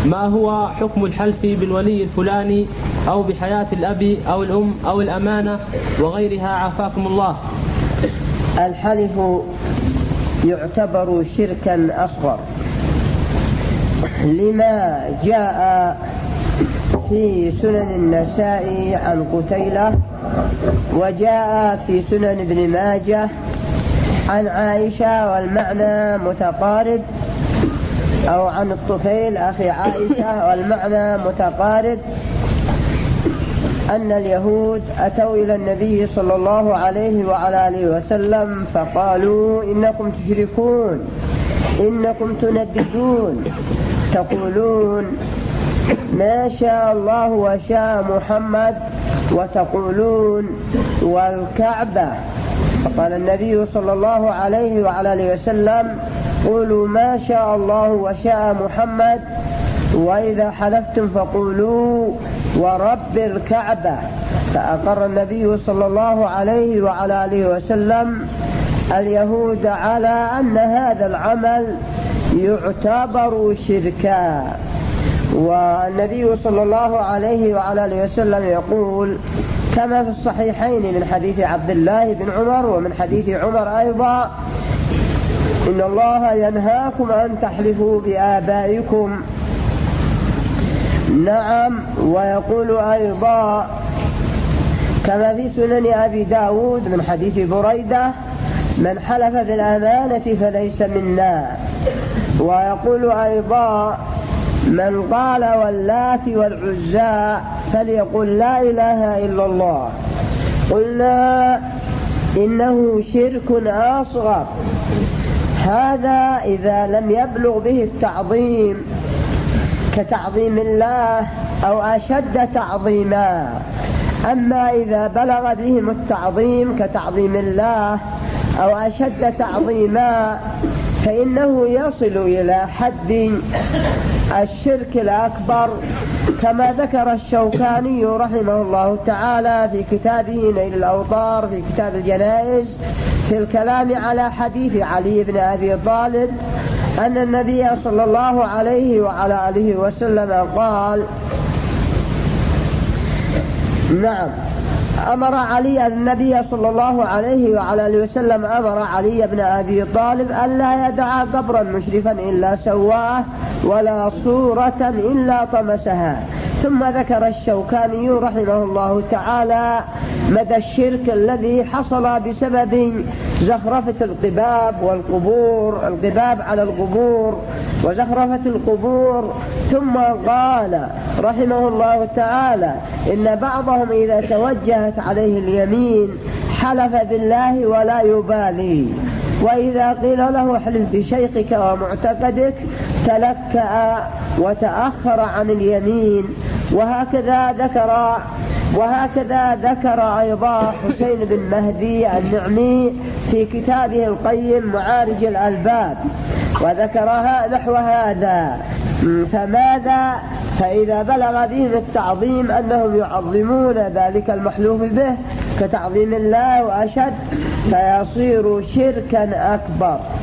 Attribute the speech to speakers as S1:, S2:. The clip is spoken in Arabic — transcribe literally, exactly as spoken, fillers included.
S1: ما هو حكم الحلف بالولي الفلاني أو بحياة الأب أو الأم أو الأمانة وغيرها عافاكم الله؟
S2: الحلف يعتبر شركا أصغر لما جاء في سنن النسائي عن قتيلة، وجاء في سنن ابن ماجه عن عائشة والمعنى متقارب، أو عن الطفيل أخي عائشة والمعنى متقارب، أن اليهود أتوا إلى النبي صلى الله عليه وعلى آله وسلم فقالوا إنكم تشركون، إنكم تنددون، تقولون ما شاء الله وشاء محمد، وتقولون والكعبة. فقال النبي صلى الله عليه وعلى آله وسلم قولوا ما شاء الله وشاء محمد، وإذا حلفتم فقولوا ورب الكعبة. فأقر النبي صلى الله عليه وعلى آله وسلم اليهود على أن هذا العمل يعتبر شركا. والنبي صلى الله عليه وعلى آله وسلم يقول كما في الصحيحين من حديث عبد الله بن عمر ومن حديث عمر أيضا: إن الله ينهاكم أن تحلفوا بآبائكم. نعم. ويقول أيضا كما في سنن أبي داود من حديث بريدة: من حلف بالأمانة فليس منا. ويقول أيضا: من قال واللات والعزى فليقل لا إله إلا الله. قلنا إنه شرك أصغر، هذا إذا لم يبلغ به التعظيم كتعظيم الله أو أشد تعظيما. أما إذا بلغ بهم التعظيم كتعظيم الله أو أشد تعظيما فإنه يصل إلى حد الشرك الأكبر، كما ذكر الشوكاني رحمه الله تعالى في كتابه نيل الأوطار في كتاب الجنائز في الكلام على حديث علي بن أبي طالب أن النبي صلى الله عليه وعلى آله وسلم قال: نعم أمر علي النبي صلى الله عليه وعلى آله وسلم أمر علي بن أبي طالب ألا يدع قبرا مشرفا إلا سواه ولا صورة إلا طمسها. ثم ذكر الشوكاني رحمه الله تعالى مدى الشرك الذي حصل بسبب زخرفة القباب والقبور، القباب على القبور وزخرفة القبور. ثم قال رحمه الله تعالى إن بعضهم إذا توجهت عليه اليمين حلف بالله ولا يبالي، وإذا قيل له احلف بشيخك ومعتقدك تلكأ وتأخر عن اليمين. وهكذا ذكر وهكذا ذكر أيضا حسين بن مهدي النعمي في كتابه القيم معارج الألباب، وذكرها نحو هذا. فماذا؟ فإذا بلغ بهم التعظيم أنهم يعظمون ذلك المحلوف به كتعظيم الله وأشد فيصير شركا أكبر.